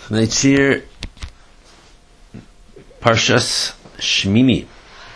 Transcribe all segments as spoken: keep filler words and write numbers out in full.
Neitzir Parshas Shmini.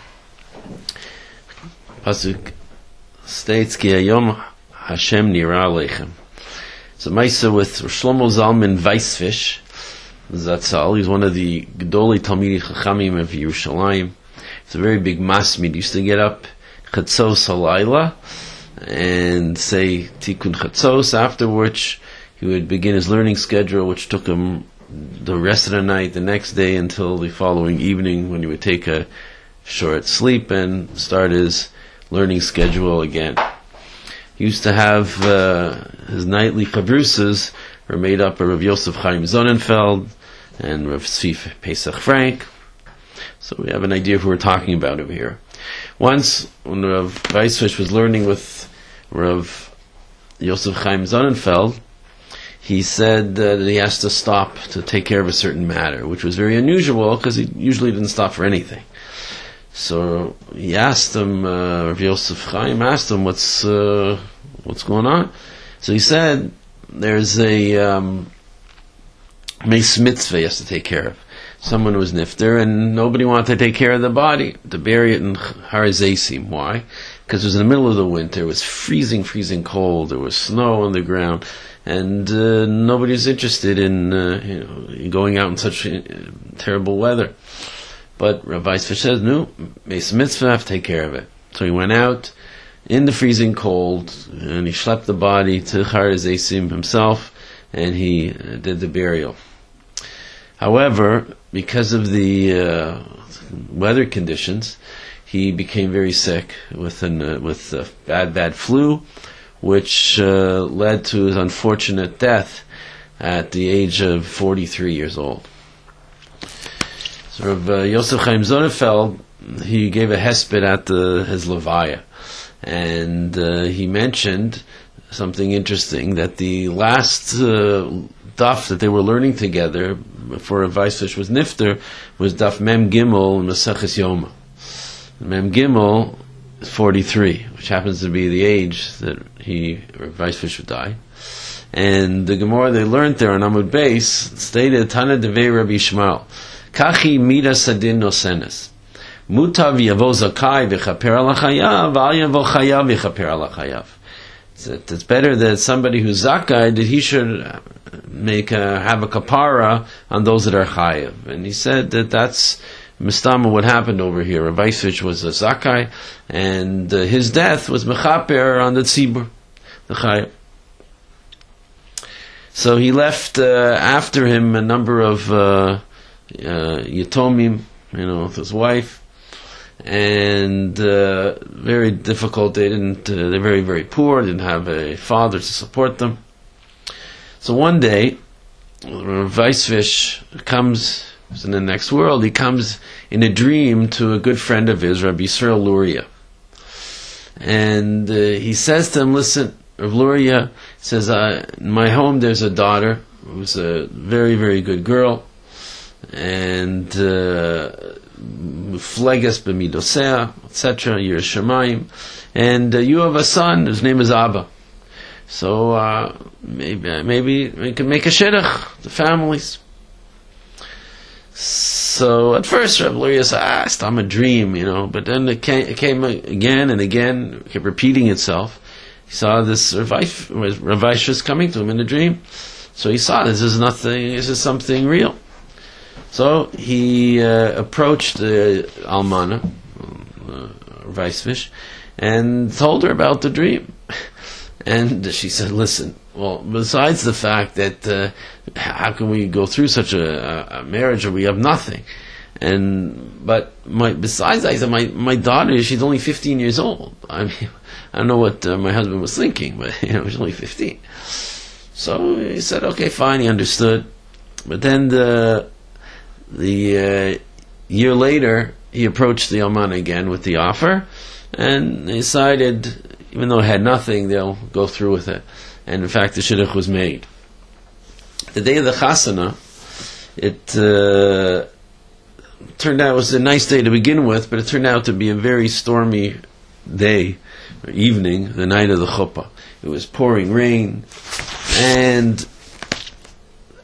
Pasuk states Ki Hayom Hashem Nira Aleichem. It's a Maisa with Shlomo Zalman Weisfish Zatzal. He's one of the Gedolei Talmidei Chachamim of Yerushalayim. It's a very big masmid. He used to get up Chatzos Halayla and say Tikkun Chatzos, after which he would begin his learning schedule, which took him the rest of the night, the next day, until the following evening, when he would take a short sleep and start his learning schedule again. He used to have uh, his nightly chavrusas were made up of Rav Yosef Chaim Sonnenfeld and Rav Tzvi Pesach Frank. So we have an idea of who we're talking about over here. Once, when Rav Weisfish was learning with Rav Yosef Chaim Sonnenfeld, he said uh, that he has to stop to take care of a certain matter, which was very unusual because he usually didn't stop for anything. So he asked him, uh, Rav Yosef Chaim asked him, what's uh, what's going on? So he said, there's a um, meis mitzvah he has to take care of. Someone was nifter, and nobody wanted to take care of the body, to bury it in Har Zeisim. Why? Because it was in the middle of the winter, it was freezing, freezing cold, there was snow on the ground, and uh, nobody was interested in uh, you know, going out in such uh, terrible weather. But Rabbi Weisfish says, no, meis mitzvah, I have to take care of it. So he went out in the freezing cold, and he schlepped the body to Har Zeisim himself, and he uh, did the burial. However, because of the uh, weather conditions, he became very sick with an uh, with a bad, bad flu, which uh, led to his unfortunate death at the age of forty-three years old. So Rav uh, Yosef Chaim Sonnenfeld, he gave a hesped at the, his levaya, and uh, he mentioned something interesting, that the last uh, daf that they were learning together before Rav Weisfish was nifter was daf Mem Gimel Maseches Yoma. Mem Gimel is forty-three, which happens to be the age that he, Rav Weisfish, would die. And the Gemara they learned there on Amud Beis stated, Tana Devei Rabbi Yishmael, Kachi Midas Adin Nosenes. Mutav Yavo Zakai V'chaper Ala Chayav, Al Yavo Chayav V'chaper Ala Chayav. It's better that somebody who's zakai, that he should make a, have a kapara on those that are chayav. And he said that that's mistama what happened over here. Rav Weisfish was a zakai, and uh, his death was mechaper on the tzibur, the chayav. So he left uh, after him a number of uh, uh, yatomim, you know, with his wife. And uh, very difficult. They didn't. Uh, they're very, very poor. Didn't have a father to support them. So one day, Rav Weisfish comes in the next world. He comes in a dream to a good friend of his, Rabbi Yisrael Luria, and uh, he says to him, "Listen, Rav Luria says, uh, in my home there's a daughter who's a very, very good girl, and." Uh, Fleges b'midosea, et cetera. Yiras Shamayim, and uh, you have a son whose name is Abba. So uh, maybe maybe we can make a shidduch, the families. So at first, Rav Luria said, "Ah, it's I'm a dream, you know." But then it came, it came again and again, it kept repeating itself. He saw this Rav Weisfish coming to him in a dream, so he saw this is nothing. This is something real. So he uh, approached uh, Almana, uh, Weisfish, and told her about the dream. And she said, listen, well, besides the fact that uh, how can we go through such a, a marriage where we have nothing? And but my, besides that, I said, my, my daughter, she's only fifteen years old. I mean, I don't know what uh, my husband was thinking, but you know, she's only fifteen. So he said, okay, fine, he understood. But then the... The uh, year later, he approached the Alman again with the offer, and they decided, even though it had nothing, they'll go through with it. And in fact, the shidduch was made. The day of the chasana, it uh, turned out it was a nice day to begin with, but it turned out to be a very stormy day, or evening, the night of the chuppah. It was pouring rain, and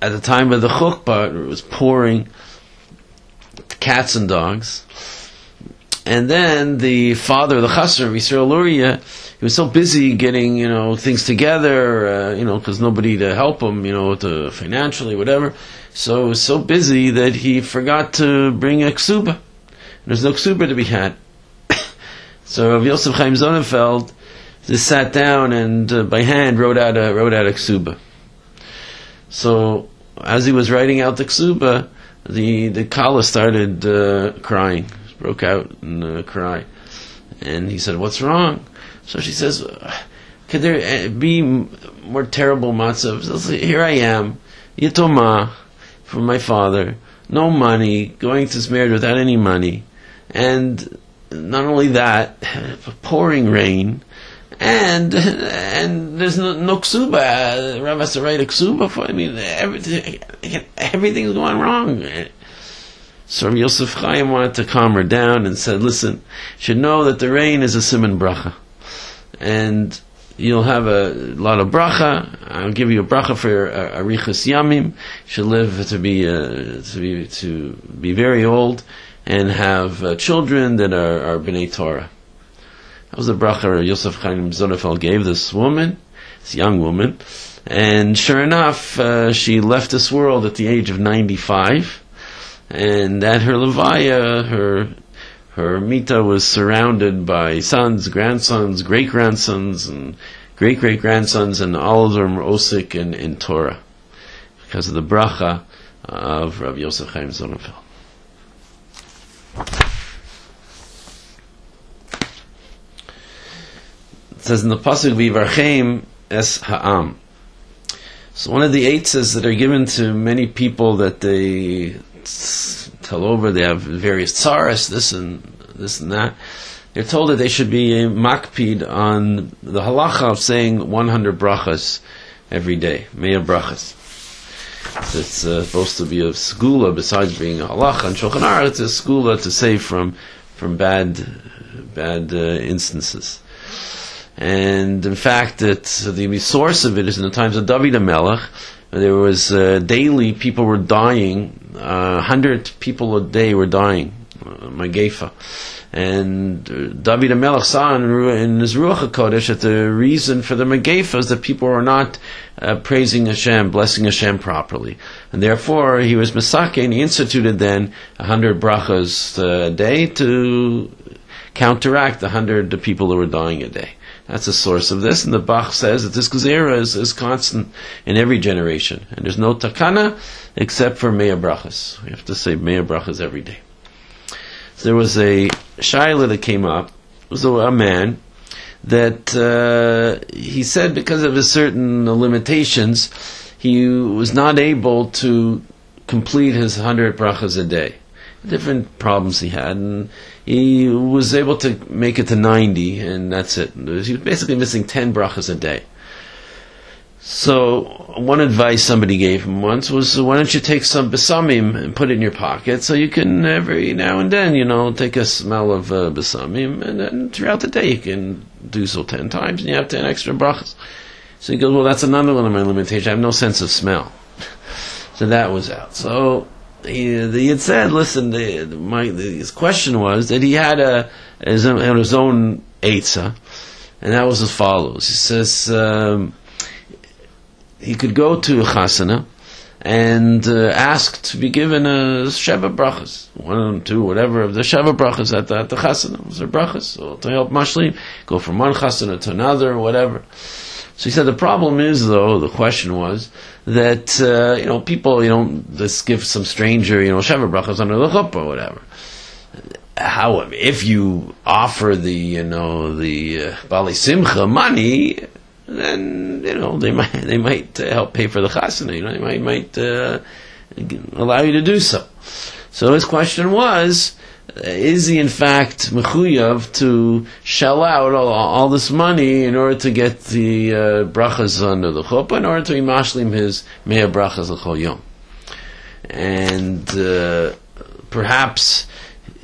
at the time of the chuppah, it was pouring cats and dogs. And then the father of the chassan, Yisrael Luria, he was so busy getting, you know, things together, uh, you know, because nobody to help him, you know, to financially, whatever. So he was so busy that he forgot to bring a ksuba. There's no ksuba to be had. So Rav Yosef Chaim Sonnenfeld just sat down and uh, by hand wrote out a wrote out a ksuba. So as he was writing out the ksuba, the the kala started uh, crying, broke out in a cry, and he said, "What's wrong?" So she says, "Could there be more terrible matzav? So here I am, yitoma from my father, no money, going to Smeared without any money, and not only that, pouring rain, and and there's no, no ksuba. Rav has to write a ksuba for. I mean, everything everything's going wrong." So Yosef Chaim wanted to calm her down and said, "Listen, you should know that the rain is a siman bracha, and you'll have a lot of bracha. I'll give you a bracha for your uh, arichas yamim. You should live to be uh, to be to be very old and have uh, children that are, are b'nei Torah." That was the bracha Yosef Chaim Sonnenfeld gave this woman, this young woman, and sure enough, uh, she left this world at the age of ninety-five. And at her levaya, her her mita was surrounded by sons, grandsons, great grandsons, and great great grandsons, and all of them were osik in, in Torah because of the bracha of Rav Yosef Chaim Sonnenfeld. It says in the pasuk, "V'yivarchem es ha'am." So one of the eitzes that are given to many people that they tell over, they have various tsaras, this and this and that. They're told that they should be makpid on the halacha of saying one hundred brachas every day, mea brachas. It's uh, supposed to be a skula, besides being a halacha and Shulchan Aruch, it's a skula to save from from bad bad uh, instances. And in fact, it, the source of it is in the times of David HaMelech. There was uh, daily people were dying. Uh, hundred people a day were dying. Uh, Magefa, and uh, David HaMelech saw in, in his Ruach HaKodesh that the reason for the Magefa is that people were not uh, praising Hashem, blessing Hashem properly, and therefore he was Mesake, and he instituted then a hundred brachas a day to counteract the hundred people who were dying a day. That's the source of this, and the Bach says that this gezerah is, is constant in every generation, and there's no takana except for mea brachas. We have to say mea brachas every day. So there was a shaila that came up. It was a, a man that uh, he said because of his certain limitations, he was not able to complete his hundred brachas a day. Different problems he had, and he was able to make it to ninety, and that's it. He was basically missing ten brachas a day. So one advice somebody gave him once was, why don't you take some besamim and put it in your pocket, so you can every now and then, you know, take a smell of uh, besamim, and then throughout the day you can do so ten times, and you have ten extra brachas. So he goes, well, that's another one of my limitations. I have no sense of smell. So that was out. So He, he had said, listen, the, my, the, his question was that he had a his own, his own eitzah, and that was as follows. He says um, he could go to a chasana and uh, ask to be given a sheva brachas, one, two, whatever of the sheva brachas at the, at the chasana. Was there brachas? So to help mashlim, go from one chasana to another, whatever. So he said the problem is, though, the question was that uh, you know people, you know, just give some stranger, you know, sheva brachas under the chuppah or whatever. How if you offer the, you know, the uh, bali simcha money, then you know they might they might uh, help pay for the chasana. You know, they might might uh, allow you to do so. So his question was, is he in fact mechuyav to shell out all, all this money in order to get the uh, brachas under the chuppah, in order to be mashlim his mea brachas l'chol yom? And uh, perhaps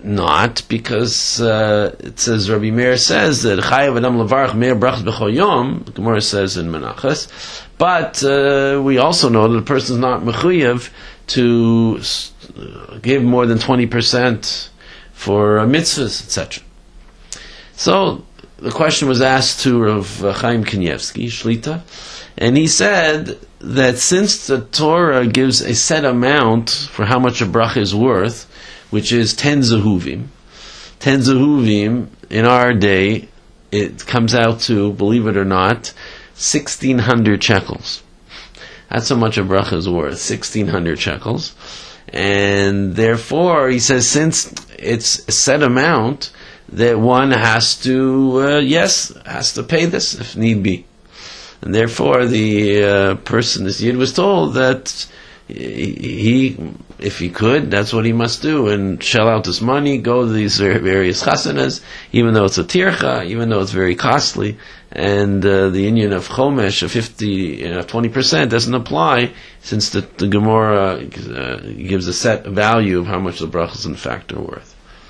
not, because uh, it says, Rabbi Meir says that Chayav Adam Levarach Meir Brachas B'chol Yom, the Gemara says in Menachos, but uh, we also know that a person is not mechuyev to uh, give more than twenty percent for uh, mitzvahs, et cetera. So the question was asked to Rav Chaim Kanievsky, Shlita, and he said that since the Torah gives a set amount for how much a bracha is worth, which is ten zehuvim, ten zehuvim in our day, it comes out to, believe it or not, sixteen hundred shekels. That's how much a bracha is worth, sixteen hundred shekels. And therefore, he says, since it's a set amount, that one has to, uh, yes, has to pay this if need be. And therefore, the uh, person, this Yid, was told that he, if he could, that's what he must do, and shell out this money, go to these various chasanas, even though it's a tircha, even though it's very costly, and uh, the union of chomesh of fifty, you know, twenty percent doesn't apply, since the, the Gemara uh, gives a set value of how much the brachas in fact are worth.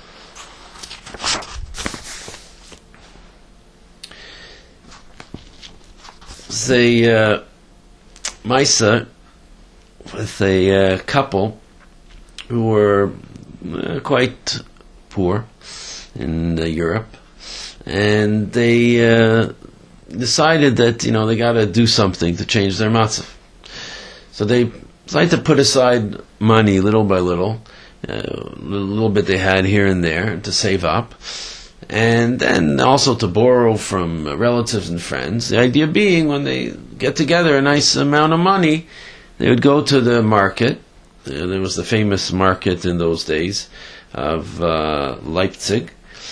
The uh, Maisa with a uh, couple who were uh, quite poor in uh, Europe, and they uh, decided that, you know, they got to do something to change their matzah. So they decided to put aside money little by little, uh, a little bit they had here and there to save up, and then also to borrow from relatives and friends. The idea being, when they get together a nice amount of money, they would go to the market. There was the famous market in those days of uh, Leipzig,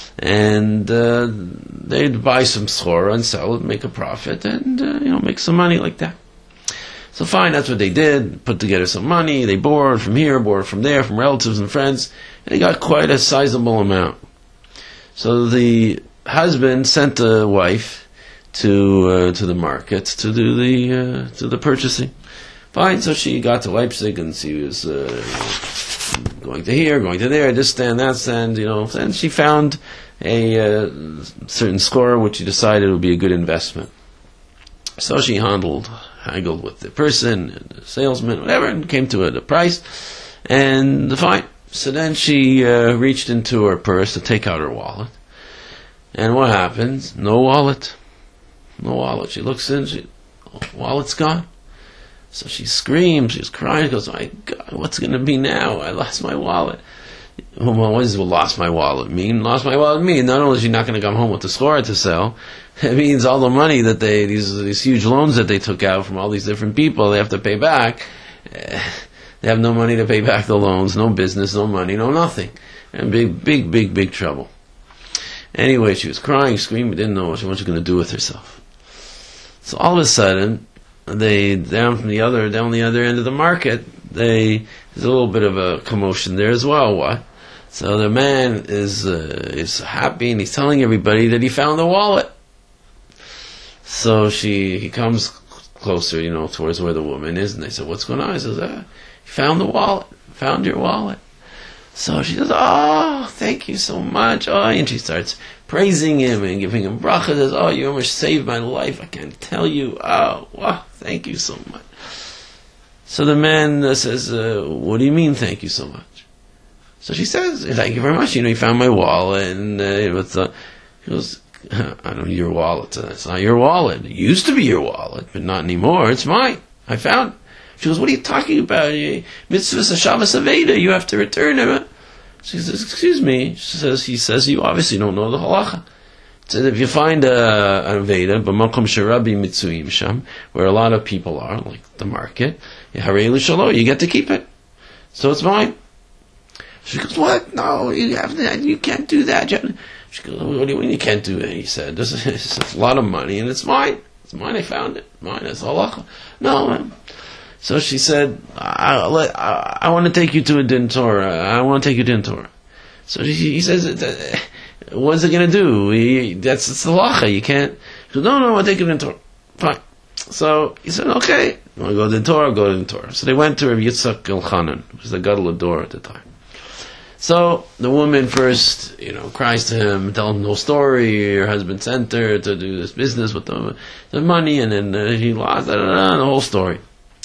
and uh, they'd buy some schora and sell it, make a profit, and uh, you know, make some money like that. So fine, that's what they did. Put together some money. They borrowed from here, borrowed from there, from relatives and friends, and they got quite a sizable amount. So the husband sent the wife to uh, to the market to do the uh, to the purchasing. Fine, so she got to Leipzig, and she was uh, going to here, going to there, this stand, that stand, you know, and she found a uh, certain score which she decided would be a good investment. So she handled, haggled with the person, the salesman, whatever, and came to a, a price, and fine. So then she uh, reached into her purse to take out her wallet, and what happens? No wallet. No wallet. She looks in, she, oh, wallet's gone. So she screams, she's crying, she goes, my God, what's going to be now? I lost my wallet. Well, what does lost my wallet mean? Lost my wallet mean not only is she not going to come home with the score to sell, it means all the money that they, these, these huge loans that they took out from all these different people, they have to pay back. Uh, they have no money to pay back the loans, no business, no money, no nothing. And big, big, big, big trouble. Anyway, she was crying, screaming, didn't know what she was going to do with herself. So all of a sudden, they down from the other down the other end of the market, they there's a little bit of a commotion there as well. What? So the man is uh, is happy, and he's telling everybody that he found the wallet. So she he comes closer, you know, towards where the woman is, and they said, "What's going on?" He says, ah, "You found the wallet. Found your wallet." So she says, "Oh, thank you so much." Oh, and she starts praising him and giving him bracha. Says, "Oh, you almost saved my life. I can't tell you. Oh, wow, thank you so much." So the man uh, says, uh, "What do you mean, thank you so much?" So she says, "Thank you very much. You know, you found my wallet." And uh, with uh, he goes, "I don't need your wallet. It's not your wallet. It used to be your wallet, but not anymore. It's mine. I found it." She goes, "What are you talking about? Mitzvahs Shabbos Aveda. You have to return it." She says, "Excuse me." She says, "He says you obviously don't know the halacha. So if you find a, a Aveda, b'makom sherabi mitzuim sham, where a lot of people are, like the market, harei l'shalo, you get to keep it. So it's mine." She goes, "What? No, you have to, you can't do that." She goes, "What do you mean you can't do that?" He said, "This is a lot of money, and it's mine. It's mine. I found it. Mine. It's halacha." "No, man." So she said, I, let, I, I want to take you to a din Torah. I want to take you to a din Torah. So she, he says, "What's it going to do? He, that's it's the halacha. You can't." She goes, "No, no, I want to take you to din Torah." Fine. So he said, "Okay, I want to go to din Torah, go to din Torah." So they went to Rabbi Yitzchak Elchanan, who was the Gadol Ador at the time. So the woman first, you know, cries to him, tells him the whole story. Her husband sent her to do this business with the, the money, and then uh, he lost da, da, da, the whole story.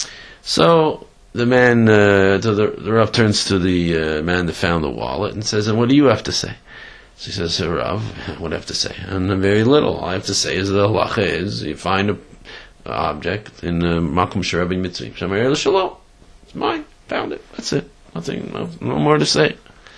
So the man, uh, to the, the Rav turns to the uh, man that found the wallet and says, "And what do you have to say?" So he says, "Rav, what do I have to say? And very little. All I have to say is the halacha is you find a object in Makom Sharabin Mitzvah. Shamer Shalom. It's mine. Found it. That's it. Nothing. No, no more to say."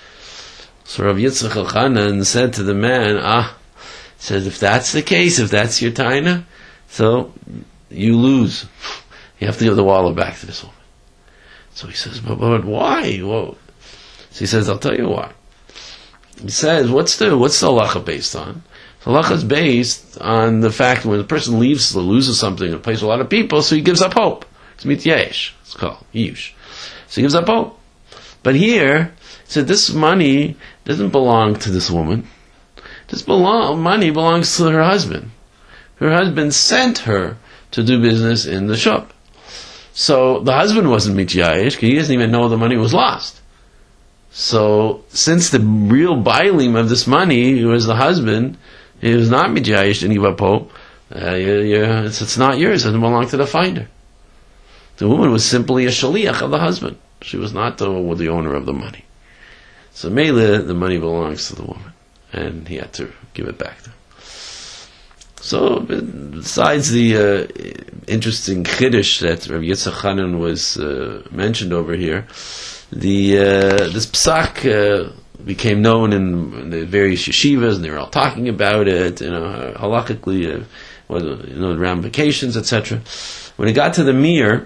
So Rav Yitzchak Elchanan said to the man, "Ah," says, "if that's the case, if that's your taina, so you lose. You have to give the wallet back to this woman." So he says, "But, but why?" Whoa. So he says, "I'll tell you why." He says, "What's the what's the halacha based on?" The halacha is based on the fact that when the person leaves, loses something in a place with a lot of people, so he gives up hope. It's mityesh. It's called yush. So he gives up hope. But here, he said this money doesn't belong to this woman. This belong, money belongs to her husband. Her husband sent her to do business in the shop. So the husband wasn't mityayish, because he doesn't even know the money was lost. So since the real bailim of this money was the husband, he was not mityayish, didn't give up hope. Uh, you, you, it's, it's not yours. It doesn't belong to the finder. The woman was simply a shaliach of the husband. She was not the, the owner of the money. So Mele, the money belongs to the woman, and he had to give it back to her. So, besides the uh, interesting chiddush that Rav Yitzchak Elchanan was uh, mentioned over here, the uh, this psak uh, became known in the various yeshivas, and they were all talking about it, you know, halachically, uh, whether, you know, around vacations, et cetera. When it got to the Mir,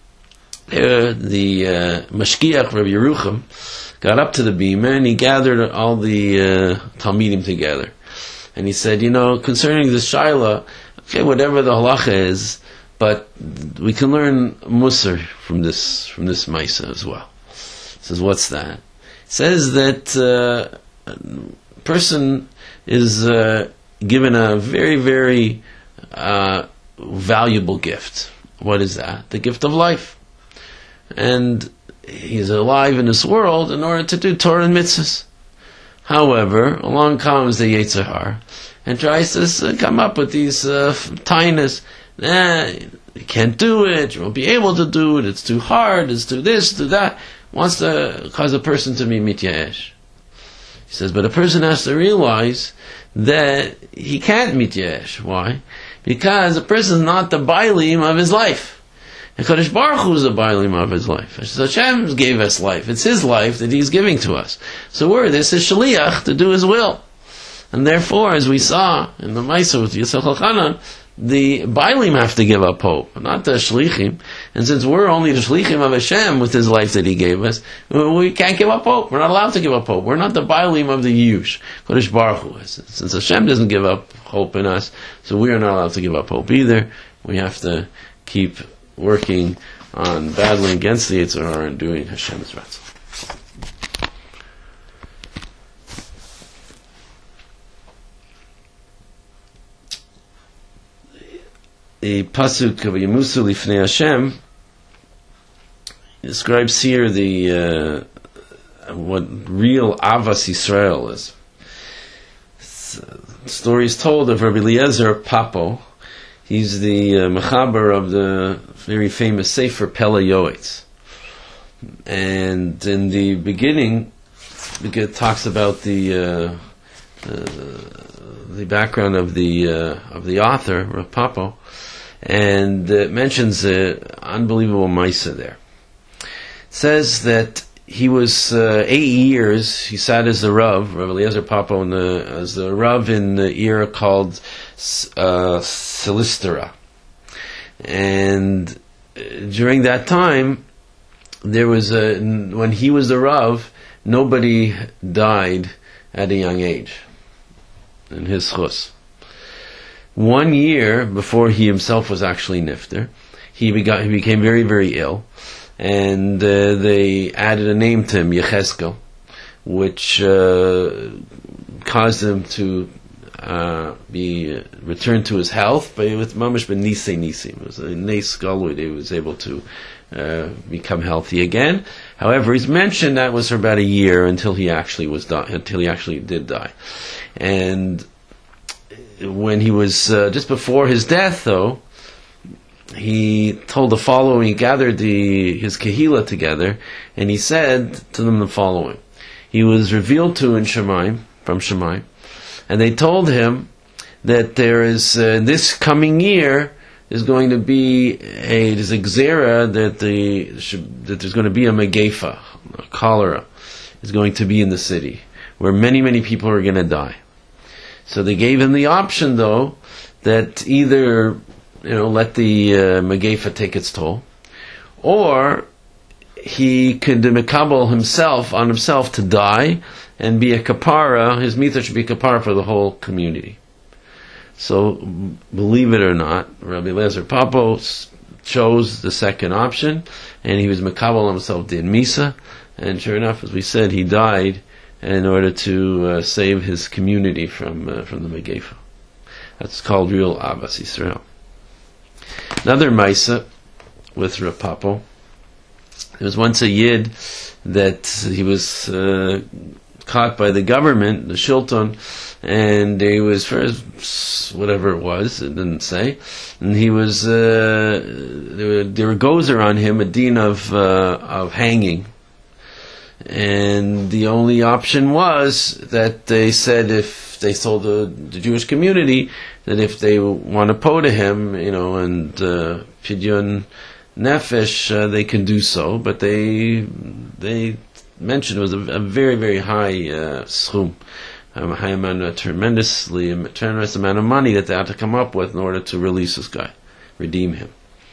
uh, the uh, Mashkiach Rav Yerucham got up to the bima and he gathered all the uh, Talmidim together. And he said, you know, concerning the Shaila, okay, whatever the halacha is, but we can learn Musar from this from this Maisa as well. He says, what's that? It says that uh, a person is uh, given a very, very uh, valuable gift. What is that? The gift of life. And he's alive in this world in order to do Torah and mitzvahs. However, along comes the Yetzer Hara and tries to uh, come up with these uh, tainas. Nah, you can't do it, you won't be able to do it, it's too hard, it's too this, too that. Wants to cause a person to be mityayesh. He says, but a person has to realize that he can't mityayesh. Why? Because a person is not the bailim of his life. And Kadosh Baruch Hu is the bailim of his life. So Hashem gave us life. It's His life that He's giving to us. So we're this is shaliach to do His will. And therefore, as we saw in the Maisa with Yitzchak Elchanan, the bailim have to give up hope, not the shlichim. And since we're only the shlichim of Hashem with His life that He gave us, we can't give up hope. We're not allowed to give up hope. We're not the bailim of the yush. Kadosh Baruch Hu is. Since Hashem doesn't give up hope in us, so we are not allowed to give up hope either. We have to keep working on battling against the Yetzer Hara and doing Hashem's ratzon. The pasuk of Yemusu Lifnei Hashem describes here the uh, what real Avas Yisrael is. The story is told of Rabbi Eliezer Papo. He's the uh, mechaber of the very famous Sefer Pele Yoetz. And in the beginning, it talks about the uh, uh, the background of the uh, of the author, Rav Papo, and it mentions an unbelievable Maisa there. It says that he was uh, eight years, he sat as the Rav, Rav Eliezer Papo, in the, as the Rav in the era called uh, Silistera. And uh, during that time, there was a, when he was the Rav, nobody died at a young age in his chus. One year before he himself was actually nifter, he, begot, he became very, very ill. And uh, they added a name to him, Yecheskel, which uh, caused him to uh, be uh, returned to his health, but with mamash ben nisei nisim. It was a nes galud. He was able to uh, become healthy again. However, he's mentioned that was for about a year until he actually was di- until he actually did die. And when he was uh, just before his death, though, he told the following. He gathered the his kahila together, and he said to them the following. He was revealed to in Shemaim, from Shemaim, and they told him that there is uh, this coming year is going to be a there's a gzera that the that there's going to be a megefa, a cholera, is going to be in the city where many many people are going to die. So they gave him the option, though, that either you know let the uh, megefa take its toll, or he could mekabel himself on himself to die and be a kapara. His mita should be kapara for the whole community. So, believe it or not, Rabbi Eliezer Papo chose the second option, and he was mekabel himself did misa, and sure enough, as we said, he died in order to uh, save his community from uh, from the megefa. That's called real Abbas Yisrael. Another Maisa with Rav Papo. There was once a Yid that he was uh, caught by the government, the Shilton, and he was for his, whatever it was, it didn't say, and he was uh, there were, there were gozer on him, a din of uh, of hanging, and the only option was that they said if they told the, the Jewish community that if they want to po to him, you know, and uh, pidyon nefesh, uh, they can do so, but they they mentioned it was a, a very very high uh, schum. Um, a high amount, a tremendously, a tremendous amount of money that they had to come up with in order to release this guy, redeem him.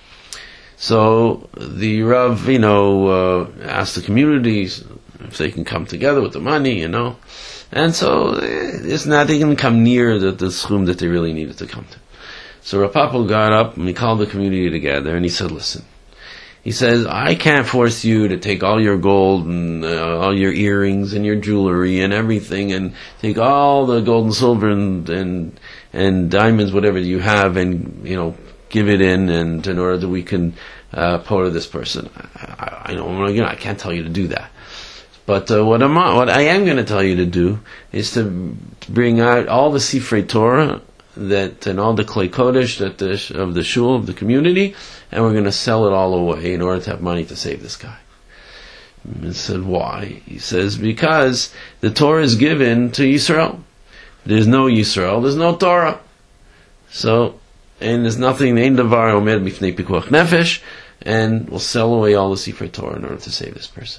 So the Rav, you know, uh, asked the communities if they can come together with the money, you know, and so it's not they can come near the, the schum that they really needed to come to. So Rav Papo got up and he called the community together and he said, "Listen." He says, I can't force you to take all your gold and uh, all your earrings and your jewelry and everything and take all the gold and silver and, and, and diamonds, whatever you have, and, you know, give it in and in order that we can, uh, po to this person. I, I know, you know, I can't tell you to do that. But, uh, what am I, what I am going to tell you to do is to bring out all the Sifrei Torah that, and all the Klei Kodesh that the, of the shul, of the community, and we're going to sell it all away in order to have money to save this guy. And said, why? He says, because the Torah is given to Yisrael. There's no Yisrael, there's no Torah. So, and there's nothing, ein davar omed mifnei pikuach nefesh, and we'll sell away all the Sifrei Torah in order to save this person.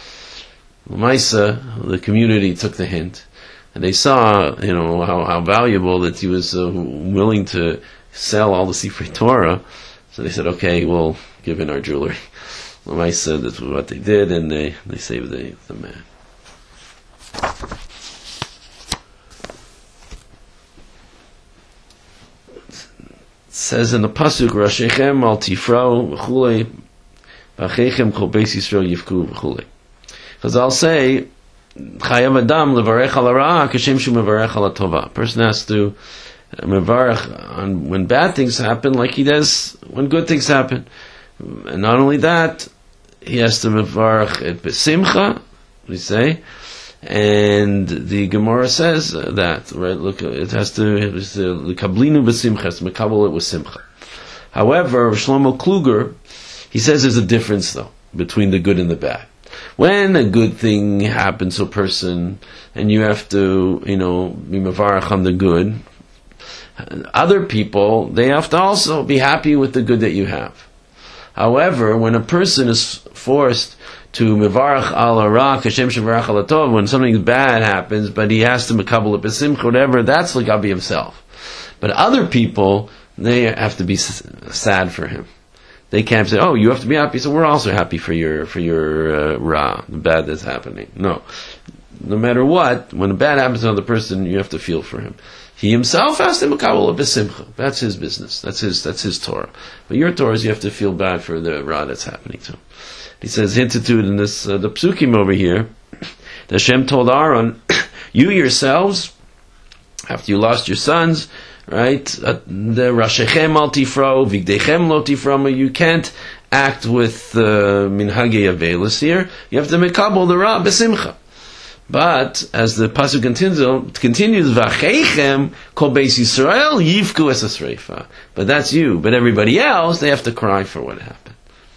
L'maisa, the community took the hint, and they saw, you know, how, how valuable that he was uh, willing to sell all the Sifrei Torah. So they said, okay, we'll give in our jewelry. Lamai said that's what they did, and they, they saved the, the man. It says in the Pasuk, Rashechem al tifrau v'chulei, v'achechem kol beis Yisrael yivku v'chulei. Chazal say, Chayav Adam levarech al hara kashem shu mevarech al tova. A person has to mevarech on when bad things happen, like he does when good things happen. And not only that, he has to mevarech it b'simcha, we say. And the Gemara says that, right? Look, it has to l'kablinu b'simcha, has to mekabel it with simcha. However, Shlomo Kluger, he says there's a difference though between the good and the bad. When a good thing happens to a person, and you have to, you know, be mevarach on the good, other people, they have to also be happy with the good that you have. However, when a person is forced to mevarach al hara, kashem shevarach al tov, when something bad happens, but he has to mekabel it b'simcha, whatever, that's l'gabi himself. But other people, they have to be sad for him. They can't say, "Oh, you have to be happy, so we're also happy for your for your uh, ra, the bad that's happening." No, no matter what, when a bad happens to another person, you have to feel for him. He himself has to mekabel b'simcha. That's his business. That's his that's his Torah. But your Torah is you have to feel bad for the ra that's happening to him. He says, hinted to in this uh, the psukim over here, that Hashem told Aaron, "You yourselves, after you lost your sons." Right, the Rashechem al tifro, vigdechem lo tiframa. You can't act with uh, minhagei avelis here. You have to mekabel the ra b'simcha. But as the pasuk continues, continues v'acheichem kol beis Yisrael yivku es hasreifa. But that's you. But everybody else, they have to cry for what happened.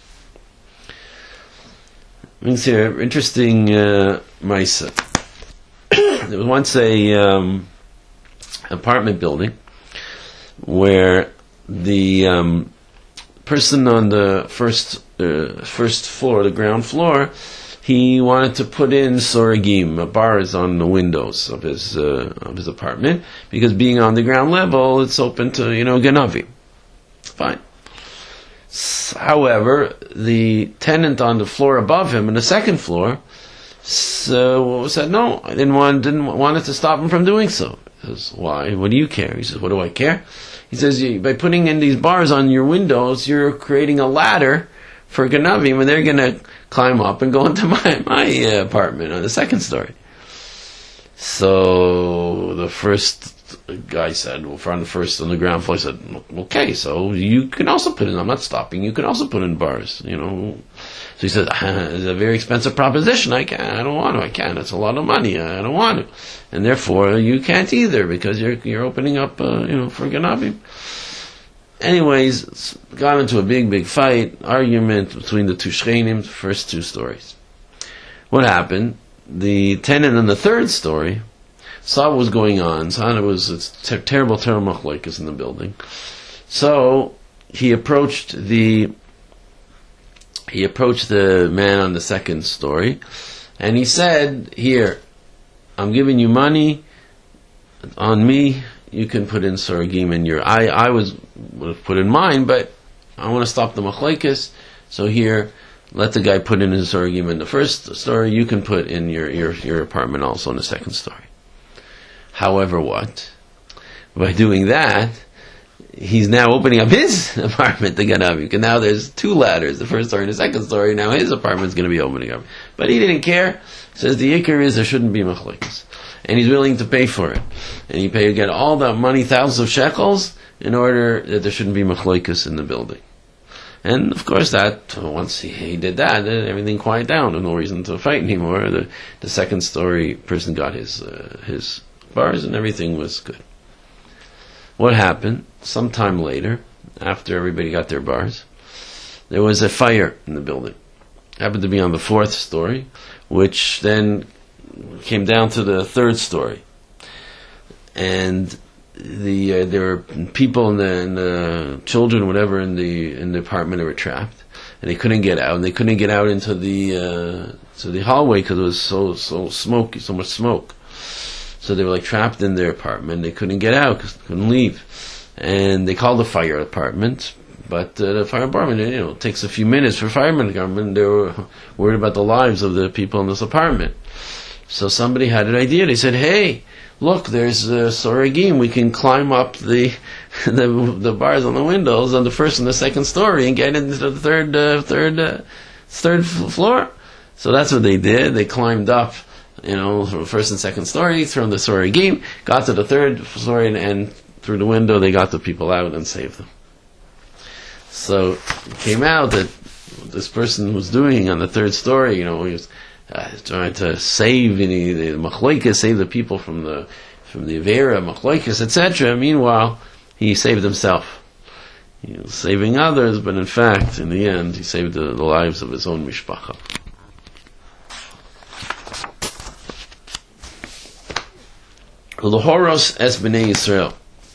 Means here, interesting uh, Maisa. There was once a um, apartment building where the um, person on the first uh, first floor, the ground floor, he wanted to put in soragim, bars on the windows of his uh, of his apartment, because being on the ground level, it's open to, you know, ganavim. Fine. However, the tenant on the floor above him, in the second floor, so said no. I didn't want didn't want it to stop him from doing so. He says, why? What do you care? He says, what do I care? He says, by putting in these bars on your windows, you're creating a ladder for ganavim, and they're going to climb up and go into my my uh, apartment on the second story. So the first guy said, well, from the first on the ground floor, he said, okay, so you can also put in, I'm not stopping, you can also put in bars, you know. So he said, it's a very expensive proposition, I can't, I don't want to, I can't, it's a lot of money, I don't want to. And therefore, you can't either, because you're you're opening up, uh, you know, for ganavim. Anyways, got into a big, big fight, argument between the two shchenim, the first two stories. What happened? The tenant in the third story saw what was going on, saw it was it's ter- terrible, terrible machlokes in the building. So he approached the he approached the man on the second story, and he said, "Here, I'm giving you money. On me, you can put in soragim in your. I I was would have put in mine, but I want to stop the machlokes. So here, let the guy put in his soragim in the first story. You can put in your your your apartment also in the second story." However, what? By doing that, he's now opening up his apartment to ganavim. Because now there's two ladders, the first story and the second story. Now his apartment's going to be opening up. But he didn't care. Says the ikar is there shouldn't be machlokes. And he's willing to pay for it. And he pay get all that money, thousands of shekels, in order that there shouldn't be machlokes in the building. And of course that, once he, he did that, everything quieted down. There's no reason to fight anymore. The, the second story person got his uh, his bars and everything was good. What happened? Sometime later, after everybody got their bars, there was a fire in the building. It happened to be on the fourth story, which then came down to the third story. And the uh, there were people in the, in the children, whatever, in the in the apartment that were trapped, and they couldn't get out. And they couldn't get out into the uh, to the hallway because it was so so smoky, so much smoke. So they were like trapped in their apartment. They couldn't get out because they couldn't leave. And they called the fire department, but uh, the fire department, you know, it takes a few minutes for firemen to come, and they were worried about the lives of the people in this apartment. So somebody had an idea. They said, "Hey, look, there's a soragim. We can climb up the, the the bars on the windows on the first and the second story and get into the third uh, third uh, third floor." So that's what they did. They climbed up, you know, from the first and second story, through the soragim, got to the third story, and, and through the window they got the people out and saved them. So it came out that this person was doing on the third story, you know, he was uh, trying to save you know, the machlokes, save the people from the from the avera, machlokes, et cetera. Meanwhile, he saved himself. He was saving others, but in fact, in the end, he saved the, the lives of his own mishpacha. L'horos es b'nei Yisrael.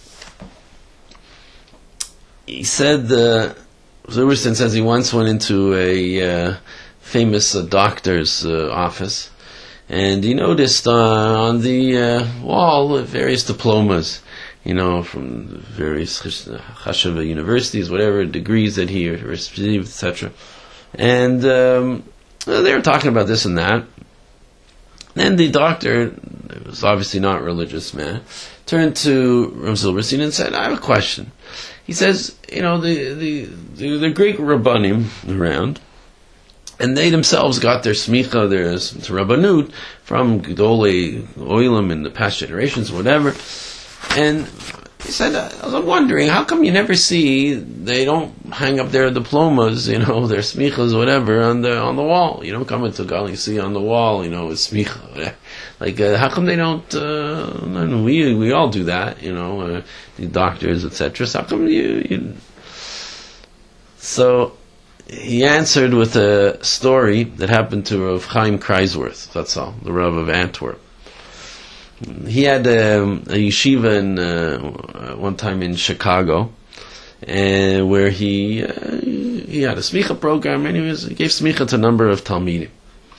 He said, uh, Zilberstein says he once went into a uh, famous uh, doctor's uh, office, and he noticed uh, on the uh, wall various diplomas, you know, from various chashuva universities, whatever degrees that he received, et cetera. And um, they were talking about this and that. Then the doctor, was obviously not a religious man, turned to Rav Zilberstein and said, "I have a question." He says, you know, the the the, the Greek Rabbanim around, and they themselves got their smicha, their Rabbanut, from Gedolei Oilam in the past generations, whatever. And he said, I was wondering, how come you never see, they don't hang up their diplomas, you know, their smichas, whatever, on the on the wall. You don't come into Gal, you see on the wall, you know, it's smicha. Like, uh, how come they don't, uh, we we all do that, you know, uh, the doctors, et cetera. So how come you, you... So, he answered with a story that happened to Rav Chaim Kreisworth, that's all, the Rav of Antwerp. He had um, a yeshiva in, uh, one time in Chicago, and where he uh, he had a smicha program, and he, was, he gave smicha to a number of talmidim.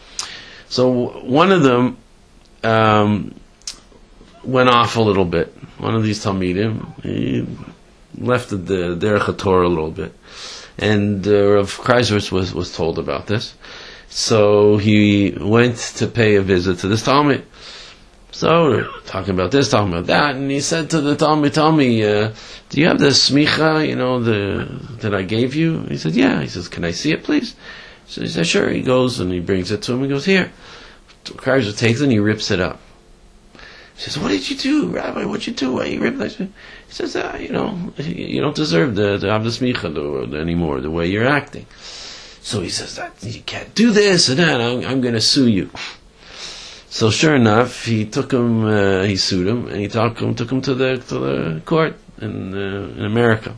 So one of them um, went off a little bit. One of these talmidim, he left the derech haTorah a little bit, and uh, Rav Kreisworth was was told about this. So he went to pay a visit to this talmid. So, talking about this, talking about that, and he said to the Talmud, tell me, uh, do you have the smicha, you know, the that I gave you? He said, yeah. He says, can I see it, please? So he said, sure. He goes and he brings it to him. He goes, here. Kreisworth takes it and he rips it up. He says, what did you do, Rabbi? What'd you do? Why you ripped that? He says, ah, you know, you don't deserve the, to have the smicha anymore, the way you're acting. So he says, that you can't do this and that. I'm, I'm going to sue you. So sure enough, he took him, uh, he sued him, and he took him, took him to the to the court in uh, in America.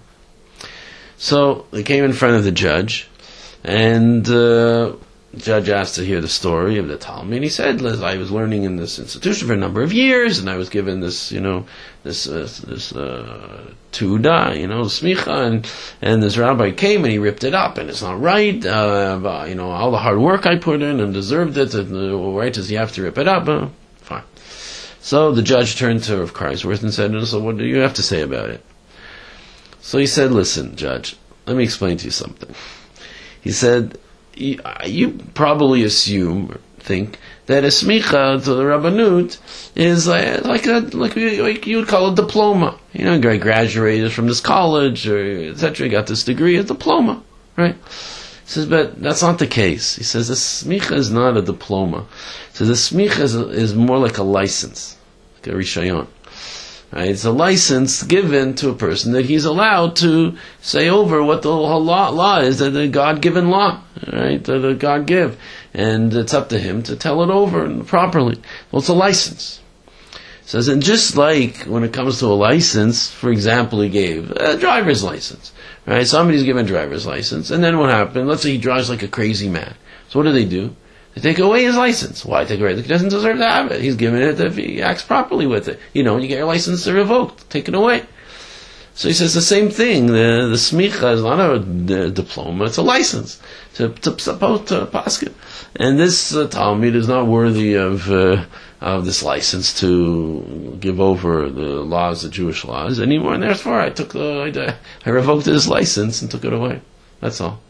So they came in front of the judge, and uh, the judge asked to hear the story of the Talmud. And he said, "I was learning in this institution for a number of years, and I was given this, you know, this uh, this uh, tuda, you know, smicha, and and this rabbi came and he ripped it up, and it's not right. Uh, but, you know, all the hard work I put in and deserved it. And the right is you have to rip it up. Uh, fine." So the judge turned to Rav Kreisworth and said, "So what do you have to say about it?" So he said, "Listen, Judge, let me explain to you something." He said, You, you probably assume, think, that a smicha to the Rabbanut is like, like a like, like you would call a diploma. You know, I graduated from this college, or et cetera. Got this degree, a diploma, right? He says, but that's not the case. He says a smicha is not a diploma. He says a smicha is, is more like a license, like a rishayon. Right? It's a license given to a person that he's allowed to say over what the whole law, law is, that the God-given law, right? That the God give, and it's up to him to tell it over properly. Well, it's a license. It says, and just like when it comes to a license, for example, he gave a driver's license, right? Somebody's given a driver's license, and then what happened? Let's say he drives like a crazy man. So what do they do? They take away his license. Why take away? He doesn't deserve to have it. He's given it if he acts properly with it. You know, you get your license revoked, taken away. So he says the same thing. The the smicha is not a, a diploma; it's a license to to supposed to paskin. And this uh, Talmud is not worthy of uh, of this license to give over the laws, the Jewish laws anymore. And therefore, I took the I, I revoked his license and took it away. That's all.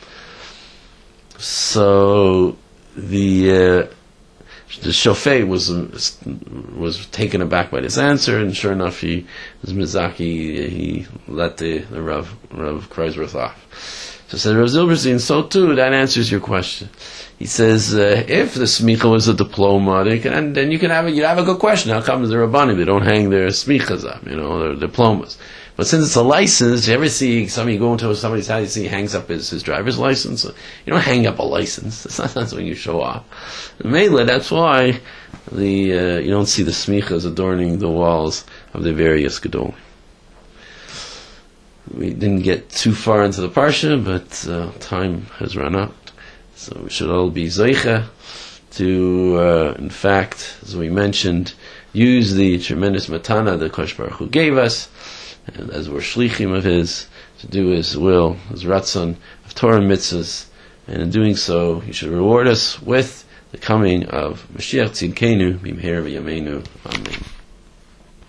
So the uh, the shofet was was taken aback by this answer, and sure enough, he was mizaki. He let the, the Rav Rav Kreisworth off. So said Rav Zilberstein. So too, that answers your question. He says, uh, if the smicha was a diploma, they can, then you can have a, you have a good question. How come the Rabbanim, they don't hang their smichas up, you know, their diplomas? But since it's a license, you ever see somebody go into somebody's house, you see he hangs up his, his driver's license? You don't hang up a license. That's not that's when you show off. Mela, that's why the uh, you don't see the smichas adorning the walls of the various gedolim. We didn't get too far into the parsha, but uh, time has run out. So we should all be zeicha to, uh, in fact, as we mentioned, use the tremendous matana that Kosh Baruch Hu gave us, and as we're shlichim of His, to do His will, His ratzon of Torah mitzvahs, and in doing so, He should reward us with the coming of Mashiach Tzidkenu B'mheira V'yameinu. Amen.